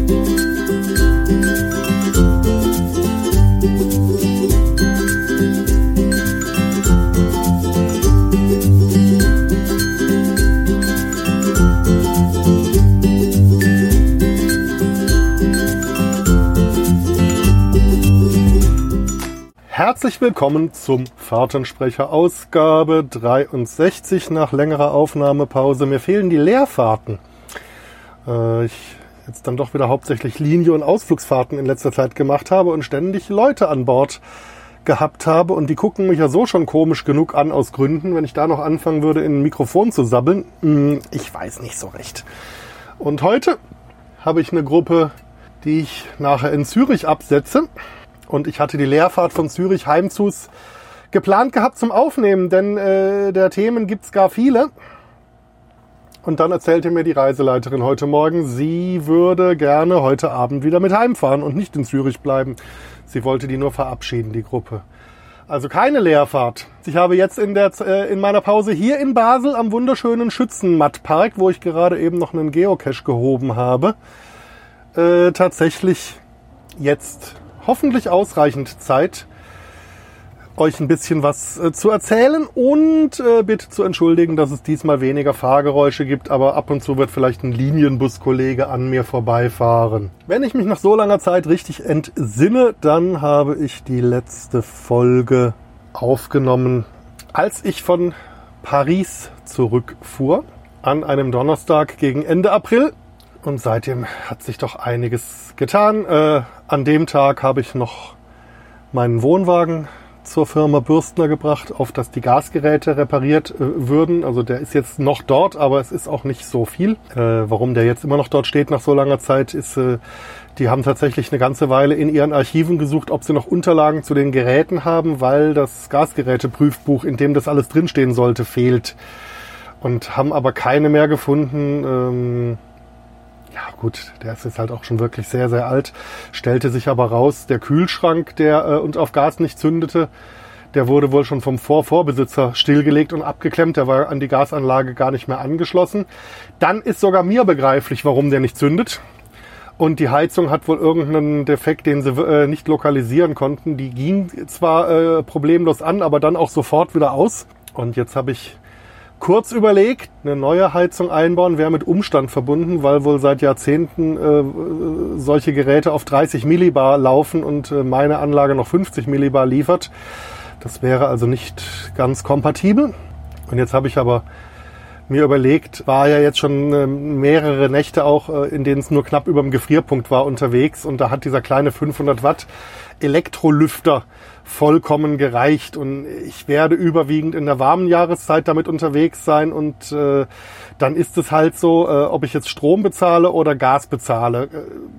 Herzlich willkommen zum Fahrtensprecher Ausgabe 63 nach längerer Aufnahmepause. Mir fehlen die Leerfahrten. Ich jetzt dann doch wieder hauptsächlich Linie- und Ausflugsfahrten in letzter Zeit gemacht habe und ständig Leute an Bord gehabt habe. Und die gucken mich ja so schon komisch genug an aus Gründen, wenn ich da noch anfangen würde, in ein Mikrofon zu sabbeln. Ich weiß nicht so recht. Und heute habe ich eine Gruppe, die ich nachher in Zürich absetze. Und ich hatte die Leerfahrt von Zürich heimzus geplant gehabt zum Aufnehmen, denn der Themen gibt's gar viele. Und dann erzählte mir die Reiseleiterin heute Morgen, sie würde gerne heute Abend wieder mit heimfahren und nicht in Zürich bleiben. Sie wollte die nur verabschieden, die Gruppe. Also keine Leerfahrt. Ich habe jetzt in meiner Pause hier in Basel am wunderschönen Schützenmattpark, wo ich gerade eben noch einen Geocache gehoben habe, tatsächlich jetzt hoffentlich ausreichend Zeit, euch ein bisschen was zu erzählen und bitte zu entschuldigen, dass es diesmal weniger Fahrgeräusche gibt, aber ab und zu wird vielleicht ein Linienbuskollege an mir vorbeifahren. Wenn ich mich nach so langer Zeit richtig entsinne, dann habe ich die letzte Folge aufgenommen, als ich von Paris zurückfuhr, an einem Donnerstag gegen Ende April. Und seitdem hat sich doch einiges getan. An dem Tag habe ich noch meinen Wohnwagen zur Firma Bürstner gebracht, auf dass die Gasgeräte repariert würden. Also der ist jetzt noch dort, aber es ist auch nicht so viel. Warum der jetzt immer noch dort steht nach so langer Zeit, ist, die haben tatsächlich eine ganze Weile in ihren Archiven gesucht, ob sie noch Unterlagen zu den Geräten haben, weil das Gasgeräteprüfbuch, in dem das alles drinstehen sollte, fehlt. Und haben aber keine mehr gefunden. Ja gut, der ist jetzt halt auch schon wirklich sehr, sehr alt. Stellte sich aber raus, der Kühlschrank, der und auf Gas nicht zündete, der wurde wohl schon vom Vorbesitzer stillgelegt und abgeklemmt. Der war an die Gasanlage gar nicht mehr angeschlossen. Dann ist sogar mir begreiflich, warum der nicht zündet. Und die Heizung hat wohl irgendeinen Defekt, den sie nicht lokalisieren konnten. Die ging zwar problemlos an, aber dann auch sofort wieder aus. Und jetzt habe ich kurz überlegt, eine neue Heizung einbauen wäre mit Umstand verbunden, weil wohl seit Jahrzehnten solche Geräte auf 30 Millibar laufen und meine Anlage noch 50 Millibar liefert. Das wäre also nicht ganz kompatibel. Und jetzt habe ich aber mir überlegt, war ja jetzt schon mehrere Nächte auch, in denen es nur knapp über dem Gefrierpunkt war, unterwegs. Und da hat dieser kleine 500 Watt Elektrolüfter vollkommen gereicht. Und ich werde überwiegend in der warmen Jahreszeit damit unterwegs sein. Und dann ist es halt so, ob ich jetzt Strom bezahle oder Gas bezahle.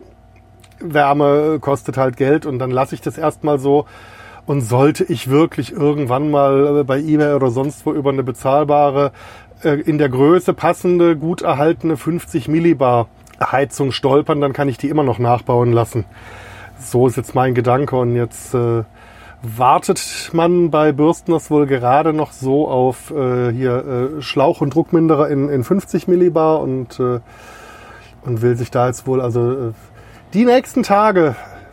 Wärme kostet halt Geld und dann lasse ich das erstmal so. Und sollte ich wirklich irgendwann mal bei eBay oder sonst wo über eine bezahlbare, in der Größe passende, gut erhaltene 50 Millibar Heizung stolpern, dann kann ich die immer noch nachbauen lassen. So ist jetzt mein Gedanke. Und jetzt wartet man bei Bürstners wohl gerade noch so auf Schlauch- und Druckminderer in 50 Millibar und will sich da jetzt wohl also die nächsten Tage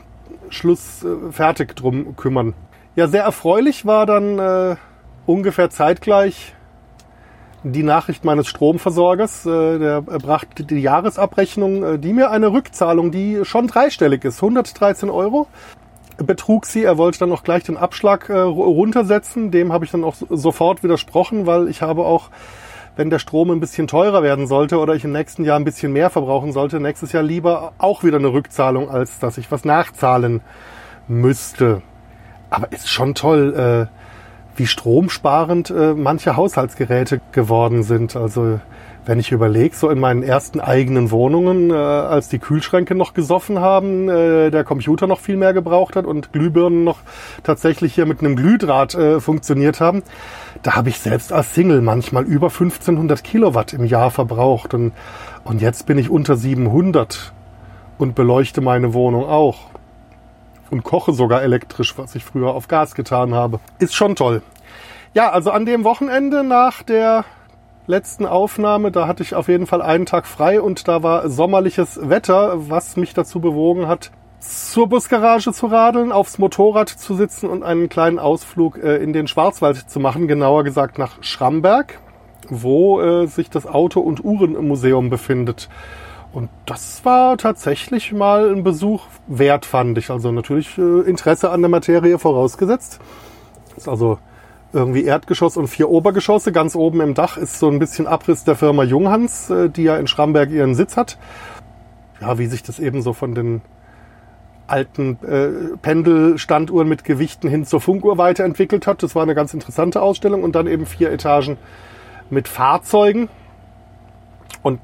fertig drum kümmern. Ja, sehr erfreulich war dann ungefähr zeitgleich die Nachricht meines Stromversorgers. Der brachte die Jahresabrechnung, die mir eine Rückzahlung, die schon dreistellig ist, 113 €, betrug sie. Er wollte dann auch gleich den Abschlag runtersetzen. Dem habe ich dann auch sofort widersprochen, weil ich habe auch, wenn der Strom ein bisschen teurer werden sollte oder ich im nächsten Jahr ein bisschen mehr verbrauchen sollte, nächstes Jahr lieber auch wieder eine Rückzahlung, als dass ich was nachzahlen müsste. Aber ist schon toll, wie stromsparend manche Haushaltsgeräte geworden sind. Also wenn ich überlege, so in meinen ersten eigenen Wohnungen, als die Kühlschränke noch gesoffen haben, der Computer noch viel mehr gebraucht hat und Glühbirnen noch tatsächlich hier mit einem Glühdraht funktioniert haben, da habe ich selbst als Single manchmal über 1500 Kilowatt im Jahr verbraucht. Und jetzt bin ich unter 700 und beleuchte meine Wohnung auch. Und koche sogar elektrisch, was ich früher auf Gas getan habe. Ist schon toll. Ja, also an dem Wochenende nach der letzten Aufnahme. Da hatte ich auf jeden Fall einen Tag frei und da war sommerliches Wetter, was mich dazu bewogen hat, zur Busgarage zu radeln, aufs Motorrad zu sitzen und einen kleinen Ausflug in den Schwarzwald zu machen, genauer gesagt nach Schramberg, wo sich das Auto- und Uhrenmuseum befindet. Und das war tatsächlich mal ein Besuch wert, fand ich. Also natürlich Interesse an der Materie vorausgesetzt. Das ist also irgendwie Erdgeschoss und 4 Obergeschosse. Ganz oben im Dach ist so ein bisschen Abriss der Firma Junghans, die ja in Schramberg ihren Sitz hat. Ja, wie sich das eben so von den alten Pendelstanduhren mit Gewichten hin zur Funkuhr weiterentwickelt hat. Das war eine ganz interessante Ausstellung. Und dann eben 4 Etagen mit Fahrzeugen. Und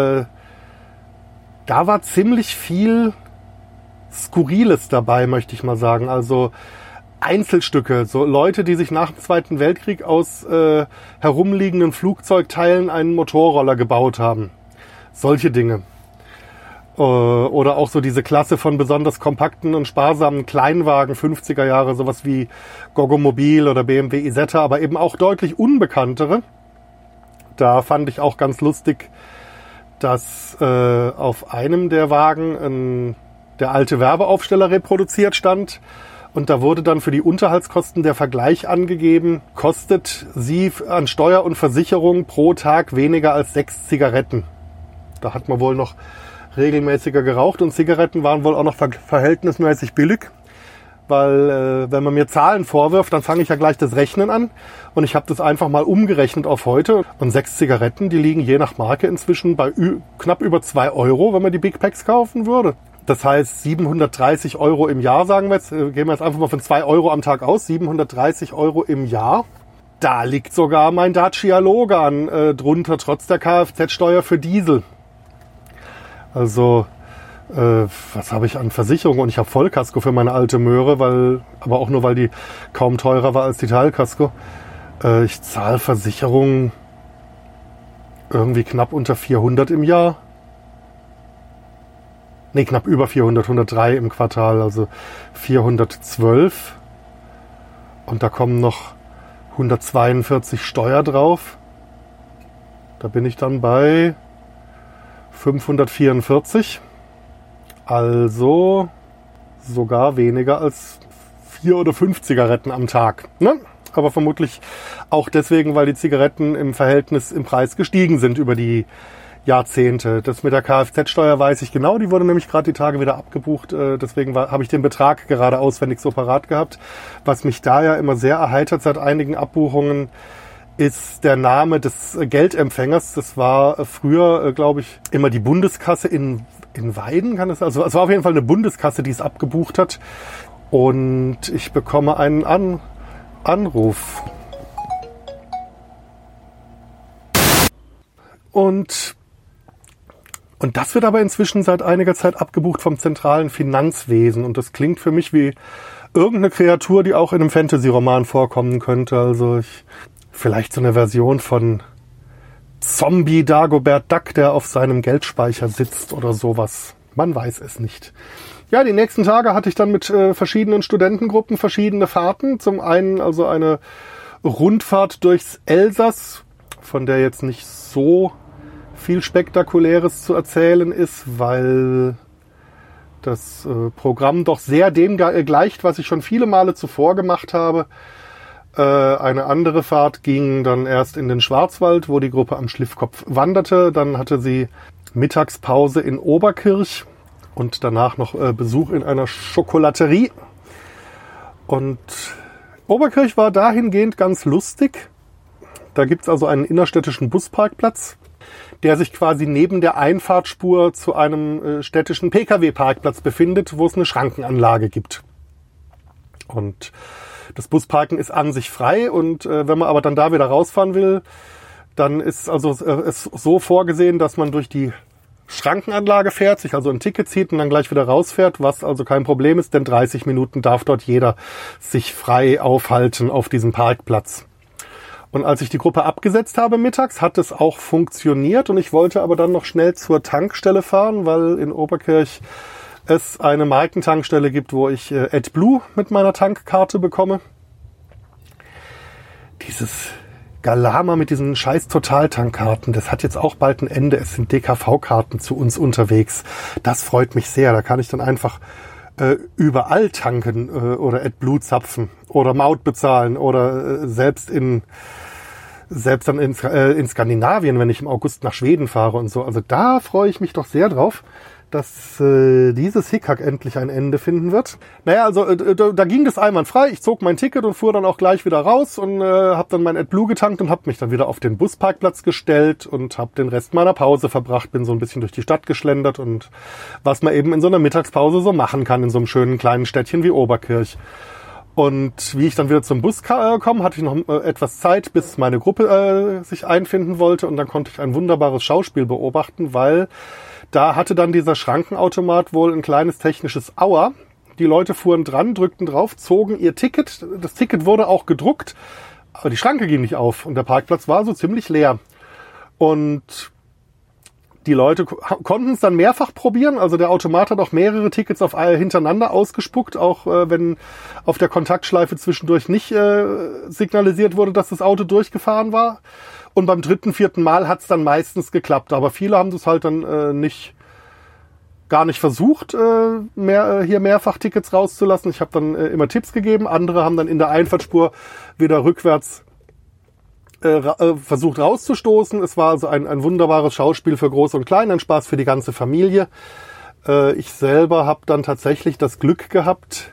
da war ziemlich viel Skurriles dabei, möchte ich mal sagen. Also Einzelstücke, so Leute, die sich nach dem Zweiten Weltkrieg aus herumliegenden Flugzeugteilen einen Motorroller gebaut haben. Solche Dinge. Oder auch so diese Klasse von besonders kompakten und sparsamen Kleinwagen 50er Jahre, sowas wie Goggomobil oder BMW Isetta, aber eben auch deutlich unbekanntere. Da fand ich auch ganz lustig, dass auf einem der Wagen der alte Werbeaufsteller reproduziert stand. Und da wurde dann für die Unterhaltskosten der Vergleich angegeben, kostet sie an Steuer und Versicherung pro Tag weniger als 6 Zigaretten. Da hat man wohl noch regelmäßiger geraucht und Zigaretten waren wohl auch noch verhältnismäßig billig. Weil wenn man mir Zahlen vorwirft, dann fange ich ja gleich das Rechnen an. Und ich habe das einfach mal umgerechnet auf heute. Und 6 Zigaretten, die liegen je nach Marke inzwischen bei knapp über 2 Euro, wenn man die Big Packs kaufen würde. Das heißt 730 Euro im Jahr, sagen wir jetzt. Gehen wir jetzt einfach mal von 2 Euro am Tag aus. 730 Euro im Jahr. Da liegt sogar mein Dacia Logan drunter, trotz der Kfz-Steuer für Diesel. Also, was habe ich an Versicherung? Und ich habe Vollkasko für meine alte Möhre, aber auch nur, weil die kaum teurer war als die Teilkasko. Ich zahle Versicherung irgendwie knapp unter 400 im Jahr. Nee, knapp über 400, 103 im Quartal, also 412. Und da kommen noch 142 Steuer drauf. Da bin ich dann bei 544. Also sogar weniger als 4 oder 5 Zigaretten am Tag. Ne? Aber vermutlich auch deswegen, weil die Zigaretten im Verhältnis im Preis gestiegen sind über die Jahrzehnte. Das mit der Kfz-Steuer weiß ich genau. Die wurde nämlich gerade die Tage wieder abgebucht. Deswegen habe ich den Betrag gerade auswendig so parat gehabt. Was mich da ja immer sehr erheitert seit einigen Abbuchungen, ist der Name des Geldempfängers. Das war früher, glaube ich, immer die Bundeskasse in Weiden. Also es war auf jeden Fall eine Bundeskasse, die es abgebucht hat. Und ich bekomme einen Anruf. Und das wird aber inzwischen seit einiger Zeit abgebucht vom zentralen Finanzwesen. Und das klingt für mich wie irgendeine Kreatur, die auch in einem Fantasy-Roman vorkommen könnte. Also vielleicht so eine Version von Zombie Dagobert Duck, der auf seinem Geldspeicher sitzt oder sowas. Man weiß es nicht. Ja, die nächsten Tage hatte ich dann mit verschiedenen Studentengruppen verschiedene Fahrten. Zum einen also eine Rundfahrt durchs Elsass, von der jetzt nicht so viel Spektakuläres zu erzählen ist, weil das Programm doch sehr dem gleicht, was ich schon viele Male zuvor gemacht habe. Eine andere Fahrt ging dann erst in den Schwarzwald, wo die Gruppe am Schliffkopf wanderte. Dann hatte sie Mittagspause in Oberkirch und danach noch Besuch in einer Schokolaterie. Und Oberkirch war dahingehend ganz lustig. Da gibt's also einen innerstädtischen Busparkplatz, der sich quasi neben der Einfahrtspur zu einem städtischen Pkw-Parkplatz befindet, wo es eine Schrankenanlage gibt. Und das Busparken ist an sich frei und wenn man aber dann da wieder rausfahren will, dann ist also es so vorgesehen, dass man durch die Schrankenanlage fährt, sich also ein Ticket zieht und dann gleich wieder rausfährt, was also kein Problem ist, denn 30 Minuten darf dort jeder sich frei aufhalten auf diesem Parkplatz. Und als ich die Gruppe abgesetzt habe mittags, hat es auch funktioniert und ich wollte aber dann noch schnell zur Tankstelle fahren, weil in Oberkirch es eine Markentankstelle gibt, wo ich AdBlue mit meiner Tankkarte bekomme. Galama mit diesen scheiß Totaltankkarten, das hat jetzt auch bald ein Ende. Es sind DKV-Karten zu uns unterwegs. Das freut mich sehr. Da kann ich dann einfach überall tanken oder AdBlue zapfen oder Maut bezahlen oder selbst dann in Skandinavien, wenn ich im August nach Schweden fahre und so. Also da freue ich mich doch sehr drauf, dass dieses Hickhack endlich ein Ende finden wird. Naja, also da ging das einwandfrei. Ich zog mein Ticket und fuhr dann auch gleich wieder raus und habe dann mein AdBlue getankt und habe mich dann wieder auf den Busparkplatz gestellt und habe den Rest meiner Pause verbracht. Bin so ein bisschen durch die Stadt geschlendert und was man eben in so einer Mittagspause so machen kann in so einem schönen kleinen Städtchen wie Oberkirch. Und wie ich dann wieder zum Bus komme, hatte ich noch etwas Zeit, bis meine Gruppe sich einfinden wollte. Und dann konnte ich ein wunderbares Schauspiel beobachten, weil da hatte dann dieser Schrankenautomat wohl ein kleines technisches Aua. Die Leute fuhren dran, drückten drauf, zogen ihr Ticket. Das Ticket wurde auch gedruckt, aber die Schranke ging nicht auf. Und der Parkplatz war so ziemlich leer. Und die Leute konnten es dann mehrfach probieren. Also der Automat hat auch mehrere Tickets hintereinander ausgespuckt, auch wenn auf der Kontaktschleife zwischendurch nicht signalisiert wurde, dass das Auto durchgefahren war. Und beim 3., 4. Mal hat es dann meistens geklappt. Aber viele haben das halt dann gar nicht versucht, hier mehrfach Tickets rauszulassen. Ich habe dann immer Tipps gegeben. Andere haben dann in der Einfahrtspur wieder rückwärts versucht rauszustoßen. Es war also ein wunderbares Schauspiel für Groß und Klein, ein Spaß für die ganze Familie. Ich selber habe dann tatsächlich das Glück gehabt,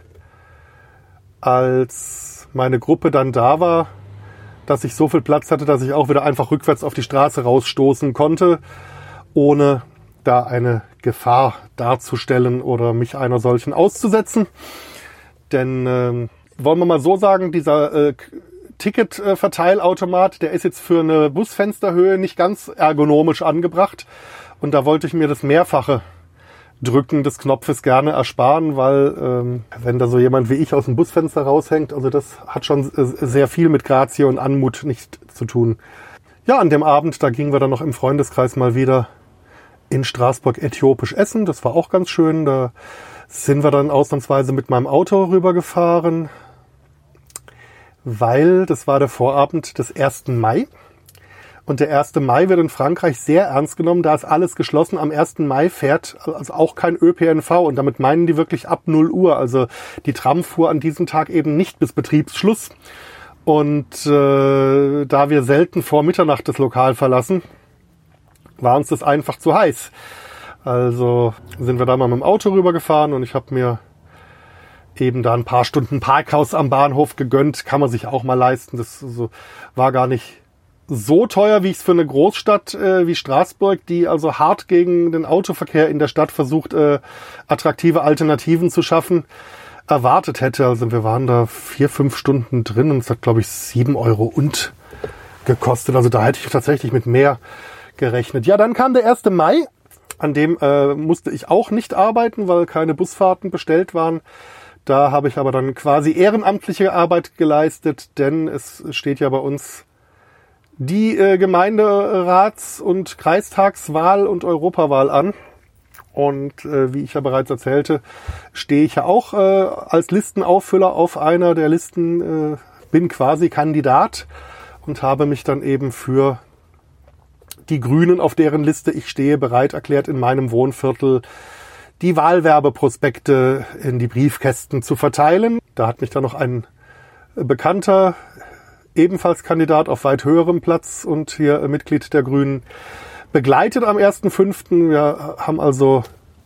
als meine Gruppe dann da war, dass ich so viel Platz hatte, dass ich auch wieder einfach rückwärts auf die Straße rausstoßen konnte, ohne da eine Gefahr darzustellen oder mich einer solchen auszusetzen. Denn wollen wir mal so sagen, dieser Ticketverteilautomat, der ist jetzt für eine Busfensterhöhe nicht ganz ergonomisch angebracht. Und da wollte ich mir das mehrfache Drücken des Knopfes gerne ersparen, weil wenn da so jemand wie ich aus dem Busfenster raushängt, also das hat schon sehr viel mit Grazie und Anmut nicht zu tun. Ja, an dem Abend, da gingen wir dann noch im Freundeskreis mal wieder in Straßburg äthiopisch essen. Das war auch ganz schön. Da sind wir dann ausnahmsweise mit meinem Auto rübergefahren, weil das war der Vorabend des 1. Mai. Und der 1. Mai wird in Frankreich sehr ernst genommen. Da ist alles geschlossen. Am 1. Mai fährt also auch kein ÖPNV. Und damit meinen die wirklich ab 0 Uhr. Also die Tram fuhr an diesem Tag eben nicht bis Betriebsschluss. Und da wir selten vor Mitternacht das Lokal verlassen, war uns das einfach zu heiß. Also sind wir da mal mit dem Auto rübergefahren und ich habe mir eben da ein paar Stunden Parkhaus am Bahnhof gegönnt. Kann man sich auch mal leisten. Das war gar nicht so teuer, wie ich es für eine Großstadt wie Straßburg, die also hart gegen den Autoverkehr in der Stadt versucht, attraktive Alternativen zu schaffen, erwartet hätte. Also wir waren da 4-5 Stunden drin und es hat, glaube ich, 7 Euro und gekostet. Also da hätte ich tatsächlich mit mehr gerechnet. Ja, dann kam der 1. Mai. An dem musste ich auch nicht arbeiten, weil keine Busfahrten bestellt waren. Da habe ich aber dann quasi ehrenamtliche Arbeit geleistet, denn es steht ja bei uns die Gemeinderats- und Kreistagswahl und Europawahl an. Und wie ich ja bereits erzählte, stehe ich ja auch als Listenauffüller auf einer der Listen, bin quasi Kandidat und habe mich dann eben für die Grünen, auf deren Liste ich stehe, bereit erklärt, in meinem Wohnviertel die Wahlwerbeprospekte in die Briefkästen zu verteilen. Da hat mich dann noch ein Bekannter, ebenfalls Kandidat auf weit höherem Platz und hier Mitglied der Grünen, begleitet am 1.5. Wir haben also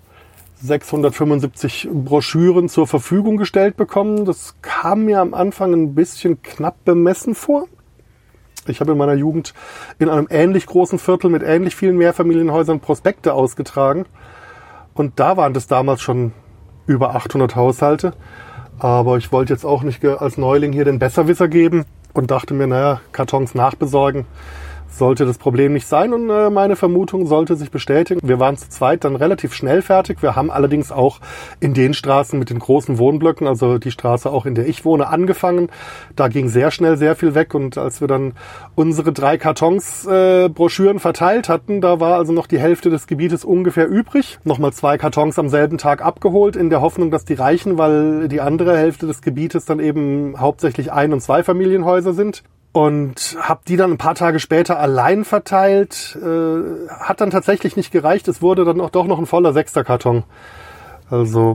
675 Broschüren zur Verfügung gestellt bekommen. Das kam mir am Anfang ein bisschen knapp bemessen vor. Ich habe in meiner Jugend in einem ähnlich großen Viertel mit ähnlich vielen Mehrfamilienhäusern Prospekte ausgetragen. Und da waren das damals schon über 800 Haushalte. Aber ich wollte jetzt auch nicht als Neuling hier den Besserwisser geben und dachte mir, naja, Kartons nachbesorgen sollte das Problem nicht sein. Und meine Vermutung sollte sich bestätigen. Wir waren zu zweit dann relativ schnell fertig. Wir haben allerdings auch in den Straßen mit den großen Wohnblöcken, also die Straße auch, in der ich wohne, angefangen. Da ging sehr schnell sehr viel weg. Und als wir dann unsere 3 Kartons Broschüren verteilt hatten, da war also noch die Hälfte des Gebietes ungefähr übrig. Nochmal 2 Kartons am selben Tag abgeholt, in der Hoffnung, dass die reichen, weil die andere Hälfte des Gebietes dann eben hauptsächlich Ein- und Zweifamilienhäuser sind. und habe die dann ein paar Tage später allein verteilt. Hat dann tatsächlich nicht gereicht. Es wurde dann auch doch noch ein voller 6er Karton. Also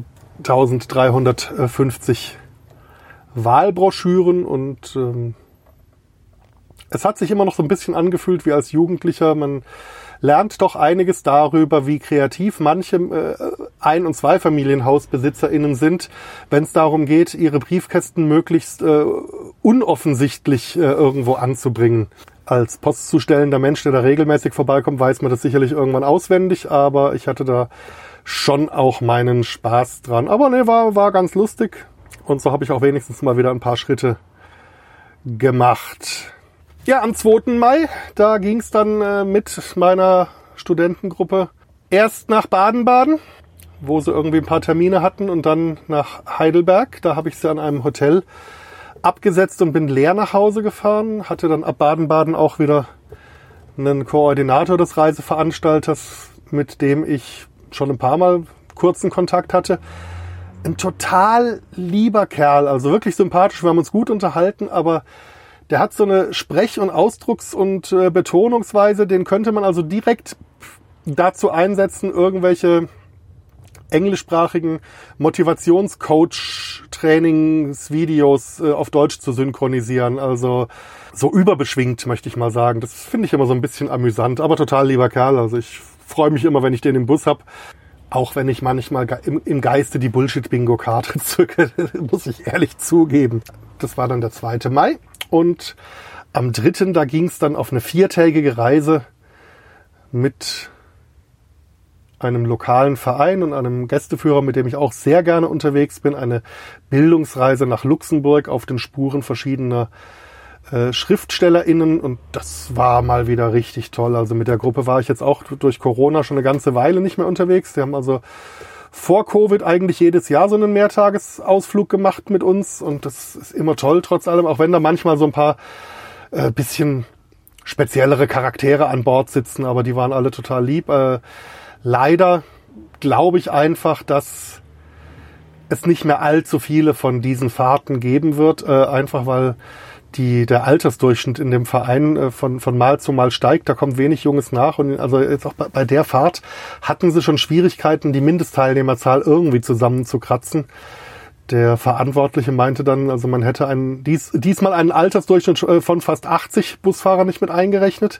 1350 Wahlbroschüren und es hat sich immer noch so ein bisschen angefühlt wie als Jugendlicher. Man lernt doch einiges darüber, wie kreativ manche Ein- und Zweifamilienhausbesitzerinnen sind, wenn es darum geht, ihre Briefkästen möglichst unoffensichtlich irgendwo anzubringen. Als postzustellender Mensch, der da regelmäßig vorbeikommt, weiß man das sicherlich irgendwann auswendig, aber ich hatte da schon auch meinen Spaß dran. Aber nee, war ganz lustig und so habe ich auch wenigstens mal wieder ein paar Schritte gemacht. Ja, am 2. Mai, da ging es dann mit meiner Studentengruppe erst nach Baden-Baden, wo sie irgendwie ein paar Termine hatten, und dann nach Heidelberg. Da habe ich sie an einem Hotel abgesetzt und bin leer nach Hause gefahren. Hatte dann ab Baden-Baden auch wieder einen Koordinator des Reiseveranstalters, mit dem ich schon ein paar Mal kurzen Kontakt hatte. Ein total lieber Kerl, also wirklich sympathisch. Wir haben uns gut unterhalten, aber der hat so eine Sprech- und Ausdrucks- und Betonungsweise, den könnte man also direkt dazu einsetzen, irgendwelche englischsprachigen Motivationscoach-Trainingsvideos auf Deutsch zu synchronisieren. Also so überbeschwingt, möchte ich mal sagen. Das finde ich immer so ein bisschen amüsant, aber total lieber Kerl. Also ich freue mich immer, wenn ich den im Bus habe. Auch wenn ich manchmal im Geiste die Bullshit-Bingo-Karte zücke, muss ich ehrlich zugeben. Das war dann der 2. Mai. Und am 3. da ging es dann auf eine 4-tägige Reise mit einem lokalen Verein und einem Gästeführer, mit dem ich auch sehr gerne unterwegs bin. Eine Bildungsreise nach Luxemburg auf den Spuren verschiedener SchriftstellerInnen, und das war mal wieder richtig toll. Also mit der Gruppe war ich jetzt auch durch Corona schon eine ganze Weile nicht mehr unterwegs. Die haben also vor Covid eigentlich jedes Jahr so einen Mehrtagesausflug gemacht mit uns, und das ist immer toll trotz allem, auch wenn da manchmal so ein paar bisschen speziellere Charaktere an Bord sitzen, aber die waren alle total lieb. Leider glaube ich einfach, dass es nicht mehr allzu viele von diesen Fahrten geben wird, einfach weil der Altersdurchschnitt in dem Verein von Mal zu Mal steigt. Da kommt wenig Junges nach, und also jetzt auch bei der Fahrt hatten sie schon Schwierigkeiten, die Mindestteilnehmerzahl irgendwie zusammenzukratzen. Der Verantwortliche meinte dann, also man hätte diesmal einen Altersdurchschnitt von fast 80 Busfahrer nicht mit eingerechnet.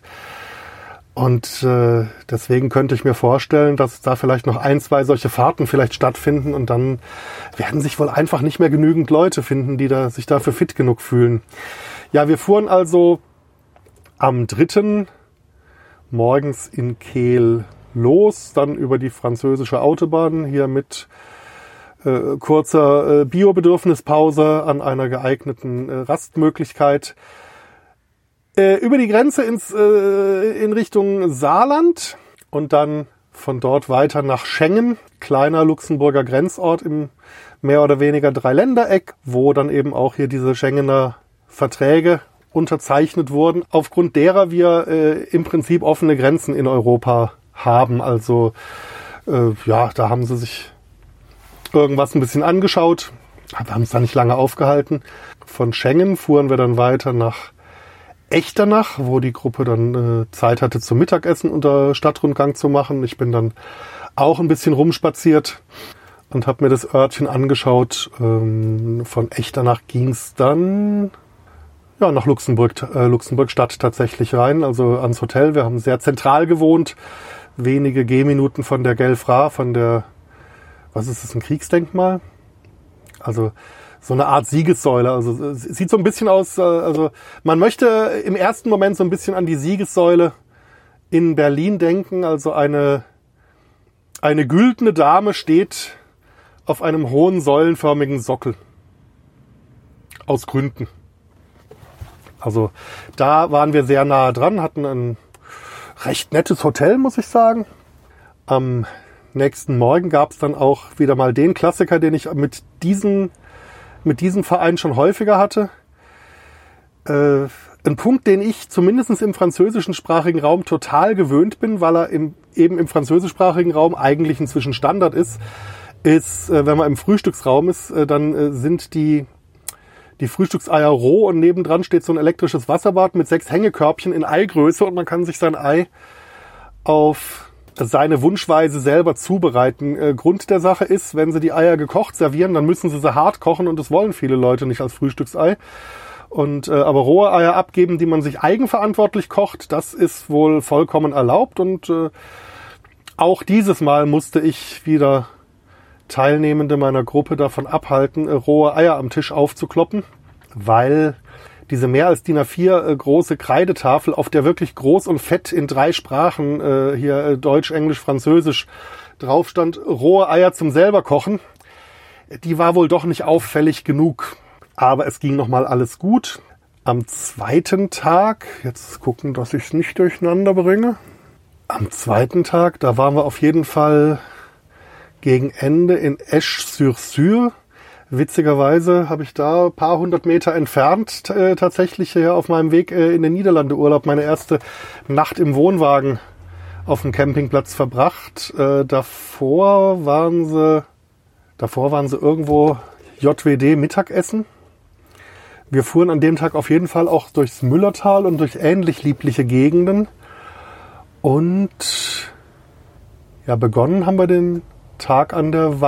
Und deswegen könnte ich mir vorstellen, dass da vielleicht noch 1, 2 solche Fahrten vielleicht stattfinden, und dann werden sich wohl einfach nicht mehr genügend Leute finden, die sich dafür fit genug fühlen. Ja, wir fuhren also am 3. morgens in Kehl los, dann über die französische Autobahn, hier mit kurzer Biobedürfnispause an einer geeigneten Rastmöglichkeit. Über die Grenze in Richtung Saarland und dann von dort weiter nach Schengen, kleiner Luxemburger Grenzort im mehr oder weniger Dreiländereck, wo dann eben auch hier diese Schengener Verträge unterzeichnet wurden, aufgrund derer wir im Prinzip offene Grenzen in Europa haben. Also ja, da haben sie sich irgendwas ein bisschen angeschaut, wir haben es da nicht lange aufgehalten. Von Schengen fuhren wir dann weiter nach Echternach, wo die Gruppe dann Zeit hatte zum Mittagessen unter Stadtrundgang zu machen. Ich bin dann auch ein bisschen rumspaziert und habe mir das Örtchen angeschaut. Von Echternach ging es dann nach Luxemburg-Stadt tatsächlich rein, also ans Hotel. Wir haben sehr zentral gewohnt, wenige Gehminuten von der Gelfra, von der, was ist das, ein Kriegsdenkmal? Also so eine Art Siegessäule. Also sieht so ein bisschen aus, also man möchte im ersten Moment so ein bisschen an die Siegessäule in Berlin denken. Also eine güldene Dame steht auf einem hohen säulenförmigen Sockel. Aus Gründen. Also da waren wir sehr nahe dran, hatten ein recht nettes Hotel, muss ich sagen. Am nächsten Morgen gab es dann auch wieder mal den Klassiker, den ich mit diesem Verein schon häufiger hatte. Ein Punkt, den ich zumindest im französischsprachigen Raum total gewöhnt bin, weil er eben im französischsprachigen Raum eigentlich inzwischen Standard ist, wenn man im Frühstücksraum ist, dann sind die die Frühstückseier roh und nebendran steht so ein elektrisches Wasserbad mit 6 Hängekörbchen in Eigröße und man kann sich sein Ei auf seine Wunschweise selber zubereiten. Grund der Sache ist, wenn sie die Eier gekocht servieren, dann müssen sie hart kochen und das wollen viele Leute nicht als Frühstücksei. Und aber rohe Eier abgeben, die man sich eigenverantwortlich kocht, das ist wohl vollkommen erlaubt. Und auch dieses Mal musste ich wieder Teilnehmende meiner Gruppe davon abhalten, rohe Eier am Tisch aufzukloppen, weil diese mehr als DIN A4 große Kreidetafel, auf der wirklich groß und fett in 3 Sprachen, hier Deutsch, Englisch, Französisch, drauf stand, rohe Eier zum selber kochen, die war wohl doch nicht auffällig genug. Aber es ging nochmal alles gut. Am zweiten Tag, jetzt gucken, dass ich es nicht durcheinander bringe. Am zweiten Tag, da waren wir auf jeden Fall gegen Ende in Esch-sur-Sûre. Witzigerweise habe ich da ein paar 100 Meter entfernt tatsächlich hier auf meinem Weg in den Niederlande Urlaub meine erste Nacht im Wohnwagen auf dem Campingplatz verbracht. Davor waren sie irgendwo JWD Mittagessen. Wir fuhren an dem Tag auf jeden Fall auch durchs Müllertal und durch ähnlich liebliche Gegenden. Und ja, begonnen haben wir den Tag an der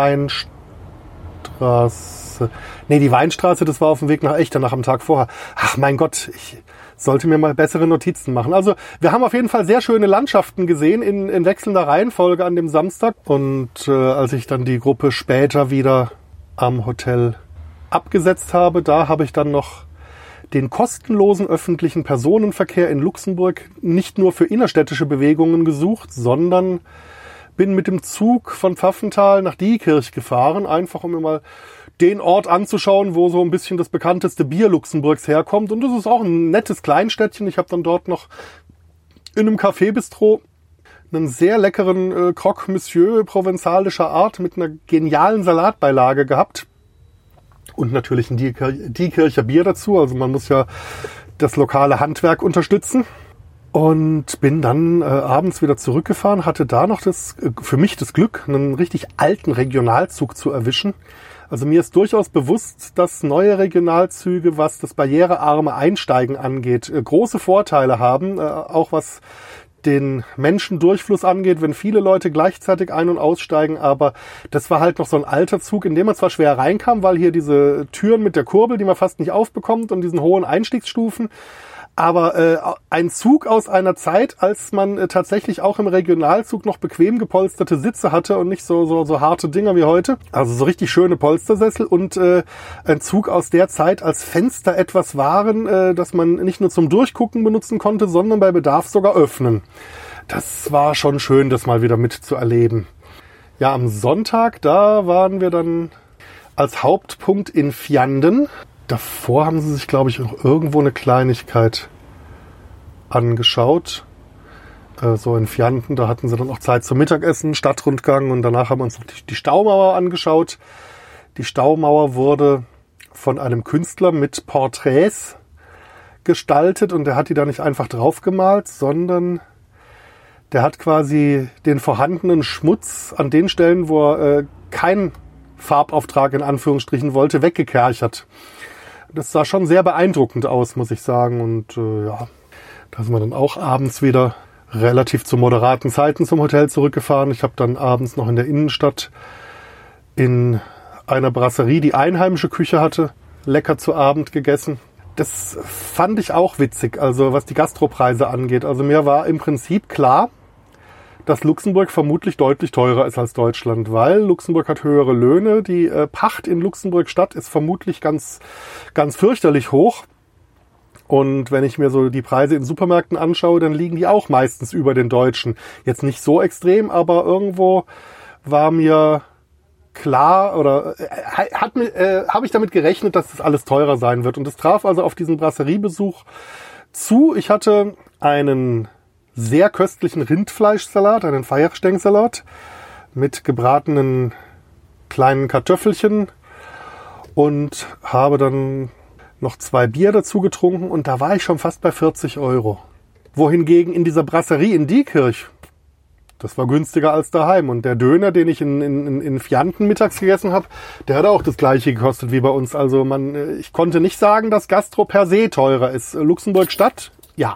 Weinstraße. Nee, die Weinstraße, das war auf dem Weg nach Echternach am Tag vorher. Ach mein Gott, ich sollte mir mal bessere Notizen machen. Also wir haben auf jeden Fall sehr schöne Landschaften gesehen in wechselnder Reihenfolge an dem Samstag. Und als ich dann die Gruppe später wieder am Hotel abgesetzt habe, da habe ich dann noch den kostenlosen öffentlichen Personenverkehr in Luxemburg nicht nur für innerstädtische Bewegungen gesucht, sondern bin mit dem Zug von Pfaffenthal nach Diekirch gefahren, einfach um mir mal den Ort anzuschauen, wo so ein bisschen das bekannteste Bier Luxemburgs herkommt. Und das ist auch ein nettes Kleinstädtchen. Ich habe dann dort noch in einem Café-Bistro einen sehr leckeren Croque Monsieur provenzalischer Art mit einer genialen Salatbeilage gehabt. Und natürlich ein Diekircher Bier dazu. Also man muss ja das lokale Handwerk unterstützen. Und bin dann abends wieder zurückgefahren, hatte da noch für mich das Glück, einen richtig alten Regionalzug zu erwischen. Also mir ist durchaus bewusst, dass neue Regionalzüge, was das barrierearme Einsteigen angeht, große Vorteile haben, auch was den Menschendurchfluss angeht, wenn viele Leute gleichzeitig ein- und aussteigen. Aber das war halt noch so ein alter Zug, in dem man zwar schwer reinkam, weil hier diese Türen mit der Kurbel, die man fast nicht aufbekommt und diesen hohen Einstiegsstufen, aber ein Zug aus einer Zeit, als man tatsächlich auch im Regionalzug noch bequem gepolsterte Sitze hatte und nicht so harte Dinger wie heute. Also so richtig schöne Polstersessel und ein Zug aus der Zeit, als Fenster etwas waren, das man nicht nur zum Durchgucken benutzen konnte, sondern bei Bedarf sogar öffnen. Das war schon schön, das mal wieder mitzuerleben. Ja, am Sonntag, da waren wir dann als Hauptpunkt in Vianden. Davor haben sie sich, glaube ich, noch irgendwo eine Kleinigkeit angeschaut. So in Vianden, da hatten sie dann auch Zeit zum Mittagessen, Stadtrundgang und danach haben wir uns noch die Staumauer angeschaut. Die Staumauer wurde von einem Künstler mit Porträts gestaltet und der hat die da nicht einfach draufgemalt, sondern der hat quasi den vorhandenen Schmutz an den Stellen, wo er keinen Farbauftrag in Anführungsstrichen wollte, weggekerchert. Das sah schon sehr beeindruckend aus, muss ich sagen. Und ja, da sind wir dann auch abends wieder relativ zu moderaten Zeiten zum Hotel zurückgefahren. Ich habe dann abends noch in der Innenstadt in einer Brasserie, die einheimische Küche hatte, lecker zu Abend gegessen. Das fand ich auch witzig, also was die Gastropreise angeht. Also mir war im Prinzip klar, dass Luxemburg vermutlich deutlich teurer ist als Deutschland, weil Luxemburg hat höhere Löhne. Die Pacht in Luxemburg-Stadt ist vermutlich ganz, ganz fürchterlich hoch. Und wenn ich mir so die Preise in Supermärkten anschaue, dann liegen die auch meistens über den deutschen. Jetzt nicht so extrem, aber irgendwo war mir klar oder habe ich damit gerechnet, dass das alles teurer sein wird. Und es traf also auf diesen Brasseriebesuch zu. Ich hatte einen sehr köstlichen Rindfleischsalat, einen Feierstängsalat mit gebratenen kleinen Kartoffelchen und habe dann noch 2 Bier dazu getrunken und da war ich schon fast bei 40 €. Wohingegen in dieser Brasserie in Diekirch Das war günstiger als daheim. Und der Döner, den ich in Vianten mittags gegessen habe, der hat auch das gleiche gekostet wie bei uns. Also ich konnte nicht sagen, dass Gastro per se teurer ist. Luxemburg Stadt, ja.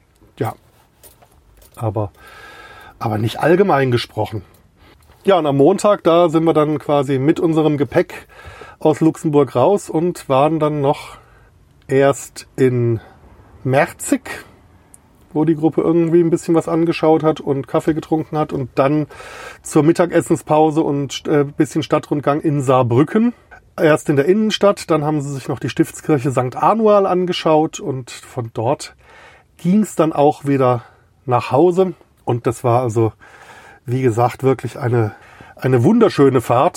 Aber nicht allgemein gesprochen. Ja, und am Montag, da sind wir dann quasi mit unserem Gepäck aus Luxemburg raus und waren dann noch erst in Merzig, wo die Gruppe irgendwie ein bisschen was angeschaut hat und Kaffee getrunken hat, und dann zur Mittagessenspause und ein bisschen Stadtrundgang in Saarbrücken. Erst in der Innenstadt, dann haben sie sich noch die Stiftskirche St. Anual angeschaut und von dort ging es dann auch wieder nach Hause. Und das war also, wie gesagt, wirklich eine wunderschöne Fahrt.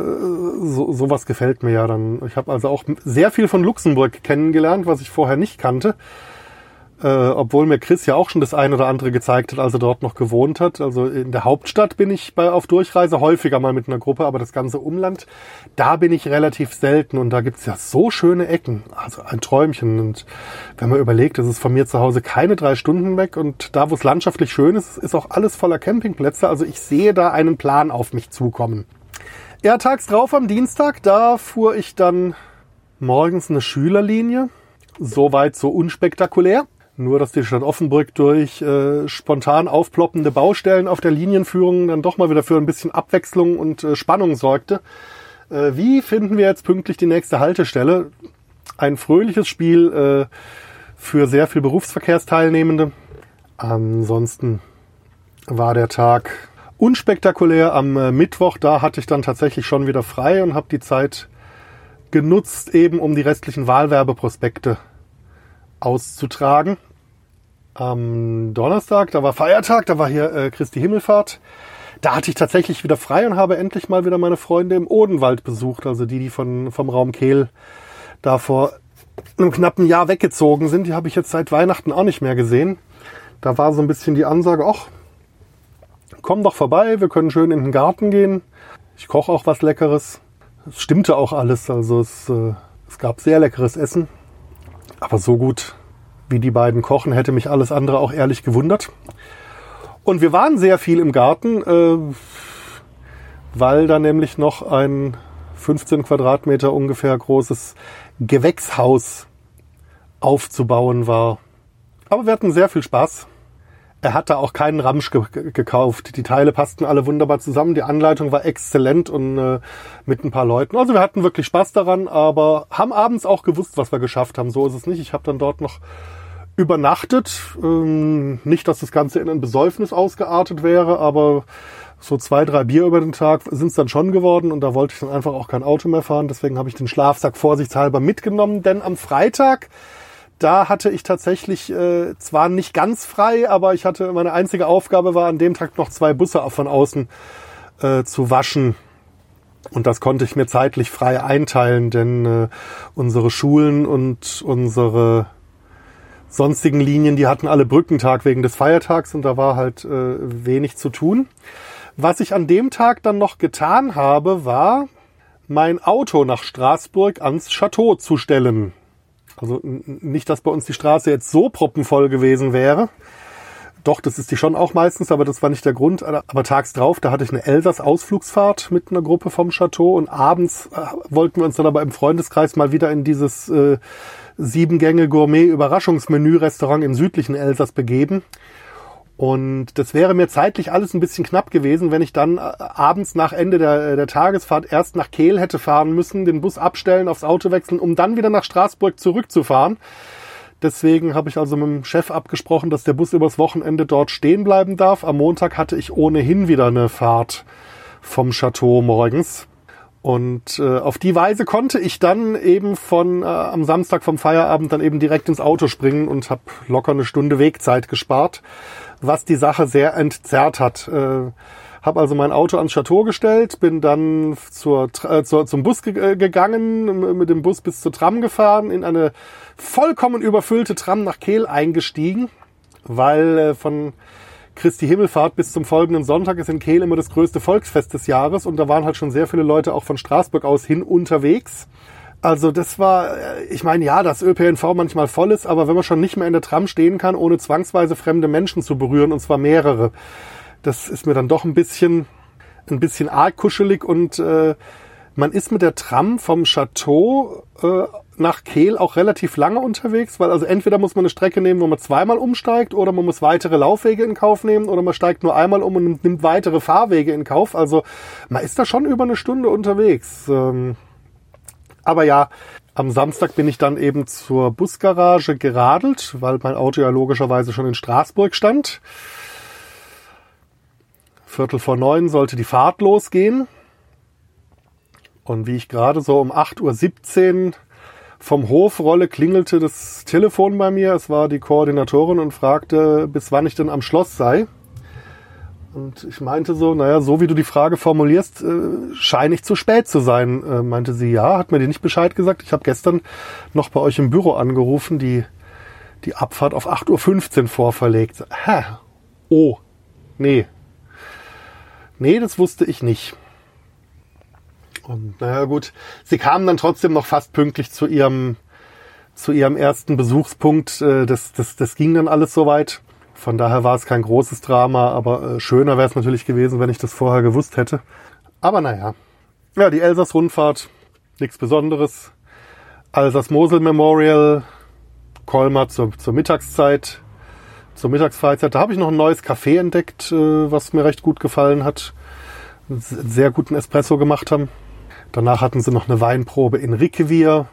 Sowas gefällt mir ja dann. Ich habe also auch sehr viel von Luxemburg kennengelernt, was ich vorher nicht kannte. Obwohl mir Chris ja auch schon das eine oder andere gezeigt hat, als er dort noch gewohnt hat. Also in der Hauptstadt bin ich auf Durchreise häufiger mal mit einer Gruppe, aber das ganze Umland, da bin ich relativ selten, und da gibt's ja so schöne Ecken. Also ein Träumchen. Und wenn man überlegt, das ist von mir zu Hause keine 3 Stunden weg, und da, wo es landschaftlich schön ist, ist auch alles voller Campingplätze. Also ich sehe da einen Plan auf mich zukommen. Ja, tags drauf am Dienstag, da fuhr ich dann morgens eine Schülerlinie. Soweit so unspektakulär. Nur, dass die Stadt Offenburg durch spontan aufploppende Baustellen auf der Linienführung dann doch mal wieder für ein bisschen Abwechslung und Spannung sorgte. Wie finden wir jetzt pünktlich die nächste Haltestelle? Ein fröhliches Spiel für sehr viel Berufsverkehrsteilnehmende. Ansonsten war der Tag unspektakulär. Am Mittwoch, da hatte ich dann tatsächlich schon wieder frei und habe die Zeit genutzt, eben um die restlichen Wahlwerbeprospekte auszutragen. Am Donnerstag, da war Feiertag, da war hier Christi Himmelfahrt. Da hatte ich tatsächlich wieder frei und habe endlich mal wieder meine Freunde im Odenwald besucht. Also die vom Raum Kehl da vor einem knappen Jahr weggezogen sind. Die habe ich jetzt seit Weihnachten auch nicht mehr gesehen. Da war so ein bisschen die Ansage, ach, komm doch vorbei, wir können schön in den Garten gehen. Ich koche auch was Leckeres. Es stimmte auch alles, also es gab sehr leckeres Essen. Aber so gut wie die beiden kochen, hätte mich alles andere auch ehrlich gewundert. Und wir waren sehr viel im Garten, weil da nämlich noch ein 15 Quadratmeter ungefähr großes Gewächshaus aufzubauen war. Aber wir hatten sehr viel Spaß. Er hat da auch keinen Ramsch gekauft. Die Teile passten alle wunderbar zusammen. Die Anleitung war exzellent und mit ein paar Leuten. Also wir hatten wirklich Spaß daran, aber haben abends auch gewusst, was wir geschafft haben. So ist es nicht. Ich habe dann dort noch übernachtet. Nicht, dass das Ganze in ein Besäufnis ausgeartet wäre, aber so 2, 3 Bier über den Tag sind es dann schon geworden. Und da wollte ich dann einfach auch kein Auto mehr fahren. Deswegen habe ich den Schlafsack vorsichtshalber mitgenommen. Denn am Freitag, da hatte ich tatsächlich zwar nicht ganz frei, aber meine einzige Aufgabe war an dem Tag noch 2 Busse von außen zu waschen. Und das konnte ich mir zeitlich frei einteilen, denn unsere Schulen und unsere sonstigen Linien, die hatten alle Brückentag wegen des Feiertags und da war halt wenig zu tun. Was ich an dem Tag dann noch getan habe, war, mein Auto nach Straßburg ans Chateau zu stellen. Also nicht, dass bei uns die Straße jetzt so proppenvoll gewesen wäre. Doch, das ist die schon auch meistens, aber das war nicht der Grund. Aber tags drauf, da hatte ich eine Elsass-Ausflugsfahrt mit einer Gruppe vom Chateau und abends wollten wir uns dann aber im Freundeskreis mal wieder in dieses 7-Gänge-Gourmet-Überraschungsmenü-Restaurant im südlichen Elsass begeben. Und das wäre mir zeitlich alles ein bisschen knapp gewesen, wenn ich dann abends nach Ende der Tagesfahrt erst nach Kehl hätte fahren müssen, den Bus abstellen, aufs Auto wechseln, um dann wieder nach Straßburg zurückzufahren. Deswegen habe ich also mit dem Chef abgesprochen, dass der Bus übers Wochenende dort stehen bleiben darf. Am Montag hatte ich ohnehin wieder eine Fahrt vom Chateau morgens. Und auf die Weise konnte ich dann eben am Samstag vom Feierabend dann eben direkt ins Auto springen und habe locker eine Stunde Wegzeit gespart, was die Sache sehr entzerrt hat. Habe also mein Auto ans Chateau gestellt, bin dann zum Bus gegangen, mit dem Bus bis zur Tram gefahren, in eine vollkommen überfüllte Tram nach Kehl eingestiegen, weil von Christi Himmelfahrt bis zum folgenden Sonntag ist in Kehl immer das größte Volksfest des Jahres und da waren halt schon sehr viele Leute auch von Straßburg aus hin unterwegs. Also das war, ich meine, ja, dass ÖPNV manchmal voll ist, aber wenn man schon nicht mehr in der Tram stehen kann, ohne zwangsweise fremde Menschen zu berühren, und zwar mehrere, Das ist mir dann doch ein bisschen arg kuschelig und man ist mit der Tram vom Château nach Kehl auch relativ lange unterwegs, weil also entweder muss man eine Strecke nehmen, wo man zweimal umsteigt, oder man muss weitere Laufwege in Kauf nehmen, oder man steigt nur einmal um und nimmt weitere Fahrwege in Kauf. Also man ist da schon über eine Stunde unterwegs. Aber ja, am Samstag bin ich dann eben zur Busgarage geradelt, weil mein Auto ja logischerweise schon in Straßburg stand. 8:45 sollte die Fahrt losgehen. Und wie ich gerade so um 8:17 Uhr vom Hof rolle, klingelte das Telefon bei mir. Es war die Koordinatorin und fragte, bis wann ich denn am Schloss sei. Und ich meinte so, naja, so wie du die Frage formulierst, scheine ich zu spät zu sein. Meinte sie, ja, hat mir die nicht Bescheid gesagt. Ich habe gestern noch bei euch im Büro angerufen, die Abfahrt auf 8:15 Uhr vorverlegt. Hä? Oh, nee. Nee, das wusste ich nicht. Und naja gut, sie kamen dann trotzdem noch fast pünktlich zu ihrem ersten Besuchspunkt. Das ging dann alles soweit. Von daher war es kein großes Drama, aber schöner wäre es natürlich gewesen, wenn ich das vorher gewusst hätte. Aber naja, ja, die Elsass-Rundfahrt, nichts Besonderes. Alsace-Mosel-Memorial, Colmar zur Mittagszeit, zur Mittagsfreizeit. Da habe ich noch ein neues Café entdeckt, was mir recht gut gefallen hat. Einen sehr guten Espresso gemacht haben. Danach hatten sie noch eine Weinprobe in Rickewier.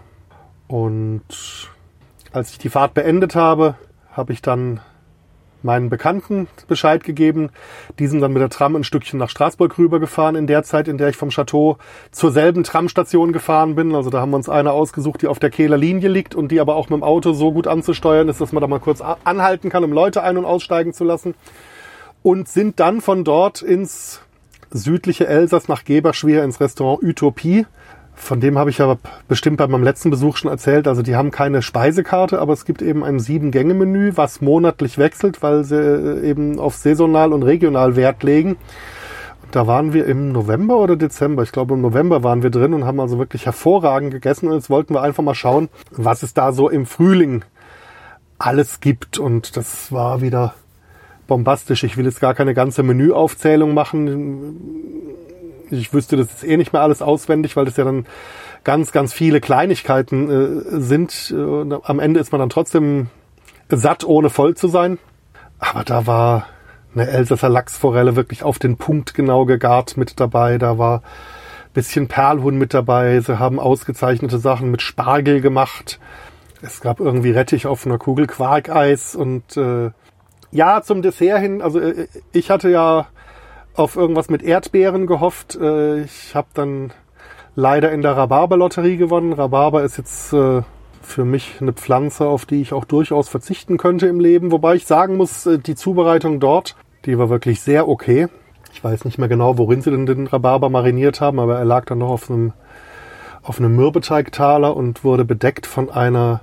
Und als ich die Fahrt beendet habe, habe ich dann meinen Bekannten Bescheid gegeben. Die sind dann mit der Tram ein Stückchen nach Straßburg rübergefahren in der Zeit, in der ich vom Château zur selben Tramstation gefahren bin. Also da haben wir uns eine ausgesucht, die auf der Kehler Linie liegt und die aber auch mit dem Auto so gut anzusteuern ist, dass man da mal kurz anhalten kann, um Leute ein- und aussteigen zu lassen. Und sind dann von dort ins südliche Elsass nach Geberschwier ins Restaurant Utopie. Von dem habe ich ja bestimmt bei meinem letzten Besuch schon erzählt. Also die haben keine Speisekarte, aber es gibt eben ein 7-Gänge-Menü, was monatlich wechselt, weil sie eben auf saisonal und regional Wert legen. Da waren wir im November oder Dezember, ich glaube im November waren wir drin und haben also wirklich hervorragend gegessen. Und jetzt wollten wir einfach mal schauen, was es da so im Frühling alles gibt. Und das war wieder bombastisch. Ich will jetzt gar keine ganze Menüaufzählung machen. Ich wüsste das jetzt nicht mehr alles auswendig, weil das ja dann ganz, ganz viele Kleinigkeiten sind. Am Ende ist man dann trotzdem satt, ohne voll zu sein. Aber da war eine Elsasser Lachsforelle wirklich auf den Punkt genau gegart mit dabei. Da war ein bisschen Perlhuhn mit dabei. Sie haben ausgezeichnete Sachen mit Spargel gemacht. Es gab irgendwie Rettich auf einer Kugel Quarkeis. Und ja, zum Dessert hin, also ich hatte ja auf irgendwas mit Erdbeeren gehofft. Ich habe dann leider in der Rhabarber-Lotterie gewonnen. Rhabarber ist jetzt für mich eine Pflanze, auf die ich auch durchaus verzichten könnte im Leben. Wobei ich sagen muss, die Zubereitung dort, die war wirklich sehr okay. Ich weiß nicht mehr genau, worin sie denn den Rhabarber mariniert haben, aber er lag dann noch auf einem Mürbeteigtaler und wurde bedeckt von einer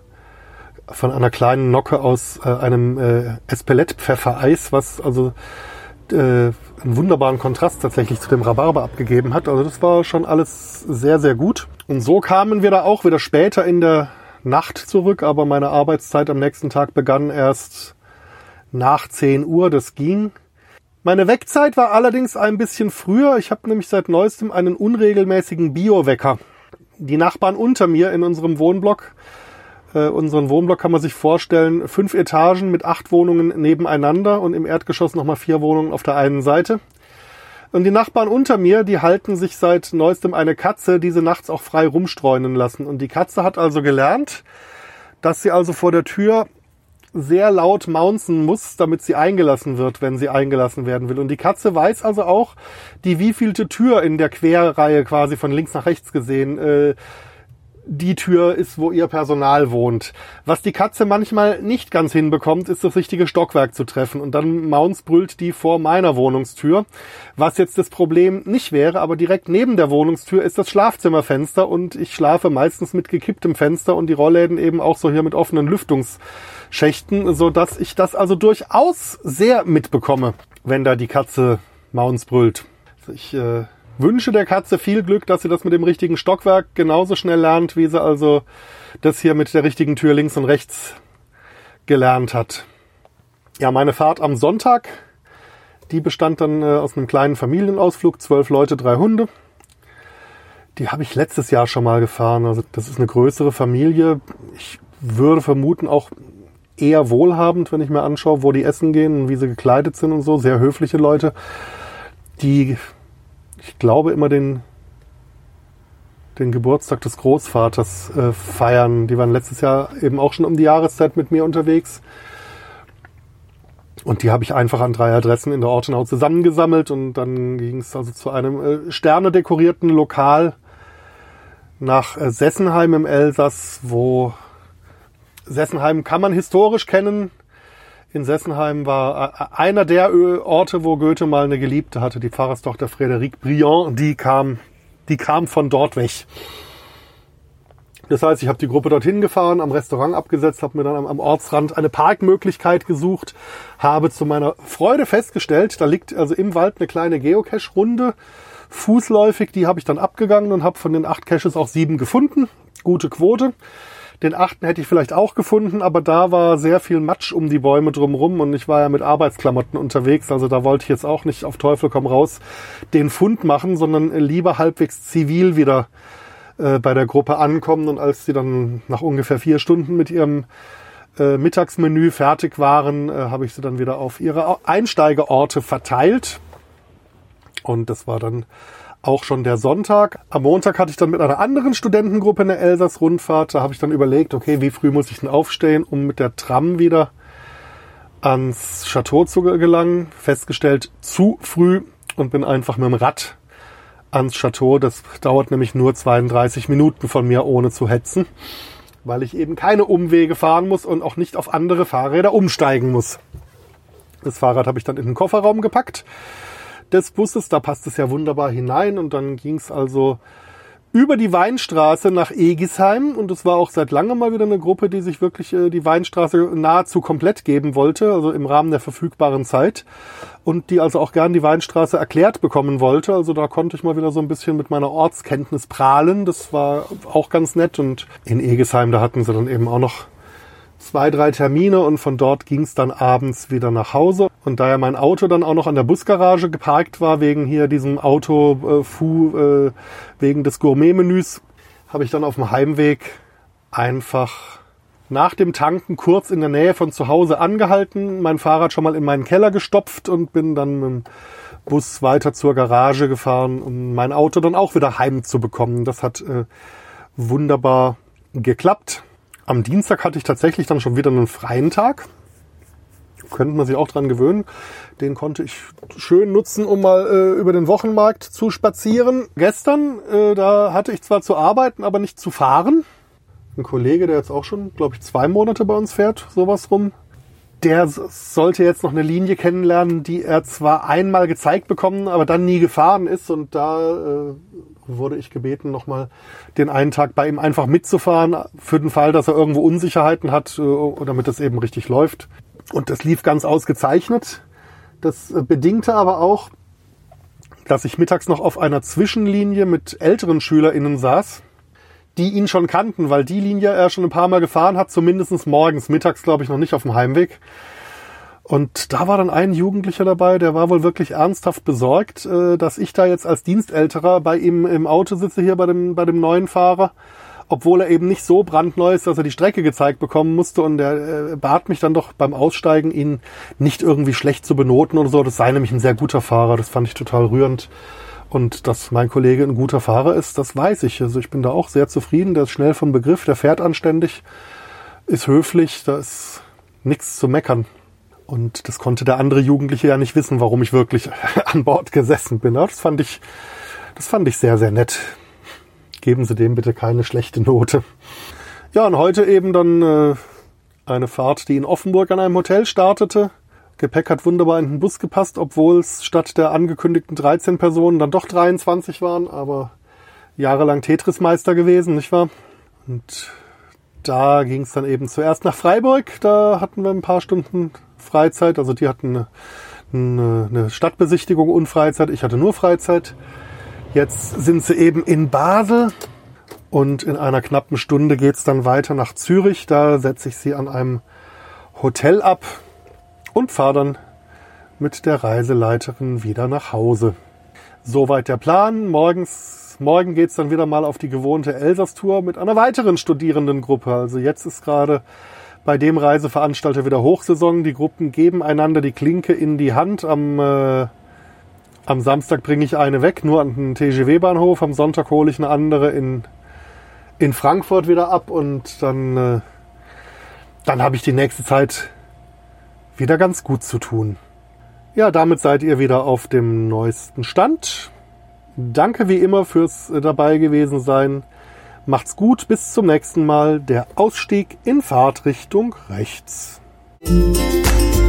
kleinen Nocke aus einem Espelette-Pfeffereis, was also einen wunderbaren Kontrast tatsächlich zu dem Rhabarber abgegeben hat. Also das war schon alles sehr, sehr gut. Und so kamen wir da auch wieder später in der Nacht zurück, aber meine Arbeitszeit am nächsten Tag begann erst nach 10 Uhr. Das ging. Meine Weckzeit war allerdings ein bisschen früher. Ich habe nämlich seit neuestem einen unregelmäßigen Bio-Wecker. Die Nachbarn unter mir in unserem Wohnblock, unseren Wohnblock kann man sich vorstellen, 5 Etagen mit 8 Wohnungen nebeneinander und im Erdgeschoss nochmal 4 Wohnungen auf der einen Seite. Und die Nachbarn unter mir, die halten sich seit neuestem eine Katze, die sie nachts auch frei rumstreunen lassen. Und die Katze hat also gelernt, dass sie also vor der Tür sehr laut maunzen muss, damit sie eingelassen wird, wenn sie eingelassen werden will. Und die Katze weiß also auch, die wievielte Tür in der Querreihe quasi von links nach rechts gesehen die Tür ist, wo ihr Personal wohnt. Was die Katze manchmal nicht ganz hinbekommt, ist das richtige Stockwerk zu treffen. Und dann brüllt die vor meiner Wohnungstür. Was jetzt das Problem nicht wäre, aber direkt neben der Wohnungstür ist das Schlafzimmerfenster und ich schlafe meistens mit gekipptem Fenster und die Rollläden eben auch so hier mit offenen Lüftungsschächten, sodass ich das also durchaus sehr mitbekomme, wenn da die Katze brüllt. Also ich wünsche der Katze viel Glück, dass sie das mit dem richtigen Stockwerk genauso schnell lernt, wie sie also das hier mit der richtigen Tür links und rechts gelernt hat. Ja, meine Fahrt am Sonntag Die bestand dann aus einem kleinen Familienausflug, 12 Leute, 3 Hunde. Die habe ich letztes Jahr schon mal gefahren. Also das ist eine größere Familie. Ich würde vermuten auch eher wohlhabend, wenn ich mir anschaue, wo die essen gehen und wie sie gekleidet sind und so. Sehr höfliche Leute, die, ich glaube, immer den Geburtstag des Großvaters feiern. Die waren letztes Jahr eben auch schon um die Jahreszeit mit mir unterwegs. Und die habe ich einfach an 3 Adressen in der Ortenau zusammengesammelt. Und dann ging es also zu einem sternedekorierten Lokal nach Sessenheim im Elsass, wo Sessenheim kann man historisch kennen. In Sessenheim war einer der Orte, wo Goethe mal eine Geliebte hatte, die Pfarrerstochter Frédérique Briand. Die kam von dort weg. Das heißt, ich habe die Gruppe dorthin gefahren, am Restaurant abgesetzt, habe mir dann am Ortsrand eine Parkmöglichkeit gesucht, habe zu meiner Freude festgestellt, da liegt also im Wald eine kleine Geocache-Runde, fußläufig, die habe ich dann abgegangen und habe von den 8 Caches auch 7 gefunden. Gute Quote. Den 8. hätte ich vielleicht auch gefunden, aber da war sehr viel Matsch um die Bäume drumherum und ich war ja mit Arbeitsklamotten unterwegs, also da wollte ich jetzt auch nicht auf Teufel komm raus den Fund machen, sondern lieber halbwegs zivil wieder bei der Gruppe ankommen. Und als sie dann nach ungefähr 4 Stunden mit ihrem Mittagsmenü fertig waren, habe ich sie dann wieder auf ihre Einsteigeorte verteilt. Und das war dann auch schon der Sonntag. Am Montag hatte ich dann mit einer anderen Studentengruppe eine Elsass-Rundfahrt. Da habe ich dann überlegt, okay, wie früh muss ich denn aufstehen, um mit der Tram wieder ans Chateau zu gelangen. Festgestellt, zu früh, und bin einfach mit dem Rad ans Chateau. Das dauert nämlich nur 32 Minuten von mir, ohne zu hetzen, weil ich eben keine Umwege fahren muss und auch nicht auf andere Fahrräder umsteigen muss. Das Fahrrad habe ich dann in den Kofferraum gepackt des Busses, da passt es ja wunderbar hinein, und dann ging es also über die Weinstraße nach Egisheim, und es war auch seit langem mal wieder eine Gruppe, die sich wirklich die Weinstraße nahezu komplett geben wollte, also im Rahmen der verfügbaren Zeit, und die also auch gern die Weinstraße erklärt bekommen wollte. Also da konnte ich mal wieder so ein bisschen mit meiner Ortskenntnis prahlen, das war auch ganz nett. Und in Egisheim, da hatten sie dann eben auch noch 2, 3 Termine, und von dort ging es dann abends wieder nach Hause. Und da ja mein Auto dann auch noch an der Busgarage geparkt war, wegen hier diesem wegen des Gourmet-Menüs, habe ich dann auf dem Heimweg einfach nach dem Tanken kurz in der Nähe von zu Hause angehalten, mein Fahrrad schon mal in meinen Keller gestopft und bin dann mit dem Bus weiter zur Garage gefahren, um mein Auto dann auch wieder heimzubekommen. Das hat wunderbar geklappt. Am Dienstag hatte ich tatsächlich dann schon wieder einen freien Tag. Könnte man sich auch dran gewöhnen. Den konnte ich schön nutzen, um mal über den Wochenmarkt zu spazieren. Gestern, da hatte ich zwar zu arbeiten, aber nicht zu fahren. Ein Kollege, der jetzt auch schon, glaube ich, 2 Monate bei uns fährt, sowas rum. Der sollte jetzt noch eine Linie kennenlernen, die er zwar einmal gezeigt bekommen, aber dann nie gefahren ist. Und da wurde ich gebeten, nochmal den einen Tag bei ihm einfach mitzufahren, für den Fall, dass er irgendwo Unsicherheiten hat, damit das eben richtig läuft. Und das lief ganz ausgezeichnet. Das bedingte aber auch, dass ich mittags noch auf einer Zwischenlinie mit älteren SchülerInnen saß, die ihn schon kannten, weil die Linie er schon ein paar Mal gefahren hat, zumindest morgens, mittags glaube ich noch nicht auf dem Heimweg. Und da war dann ein Jugendlicher dabei, der war wohl wirklich ernsthaft besorgt, dass ich da jetzt als Dienstälterer bei ihm im Auto sitze, hier bei dem neuen Fahrer, obwohl er eben nicht so brandneu ist, dass er die Strecke gezeigt bekommen musste. Und er bat mich dann doch beim Aussteigen, ihn nicht irgendwie schlecht zu benoten oder so. Das sei nämlich ein sehr guter Fahrer, das fand ich total rührend. Und dass mein Kollege ein guter Fahrer ist, das weiß ich. Also ich bin da auch sehr zufrieden, der ist schnell vom Begriff, der fährt anständig, ist höflich, da ist nichts zu meckern. Und das konnte der andere Jugendliche ja nicht wissen, warum ich wirklich an Bord gesessen bin. Das fand ich sehr, sehr nett. Geben Sie dem bitte keine schlechte Note. Ja, und heute eben dann eine Fahrt, die in Offenburg an einem Hotel startete. Gepäck hat wunderbar in den Bus gepasst, obwohl es statt der angekündigten 13 Personen dann doch 23 waren, aber jahrelang Tetris-Meister gewesen, nicht wahr? Und da ging es dann eben zuerst nach Freiburg. Da hatten wir ein paar Stunden Freizeit, also die hatten eine Stadtbesichtigung und Freizeit, ich hatte nur Freizeit. Jetzt sind sie eben in Basel und in einer knappen Stunde geht's dann weiter nach Zürich. Da setze ich sie an einem Hotel ab und fahre dann mit der Reiseleiterin wieder nach Hause. Soweit der Plan. Morgen geht's dann wieder mal auf die gewohnte Elsass-Tour mit einer weiteren Studierendengruppe. Also jetzt ist gerade bei dem Reiseveranstalter wieder Hochsaison. Die Gruppen geben einander die Klinke in die Hand. Am Samstag bringe ich eine weg, nur an den TGW-Bahnhof. Am Sonntag hole ich eine andere in Frankfurt wieder ab. Und dann habe ich die nächste Zeit wieder ganz gut zu tun. Ja, damit seid ihr wieder auf dem neuesten Stand. Danke wie immer fürs dabei gewesen sein. Macht's gut, bis zum nächsten Mal. Der Ausstieg in Fahrtrichtung rechts.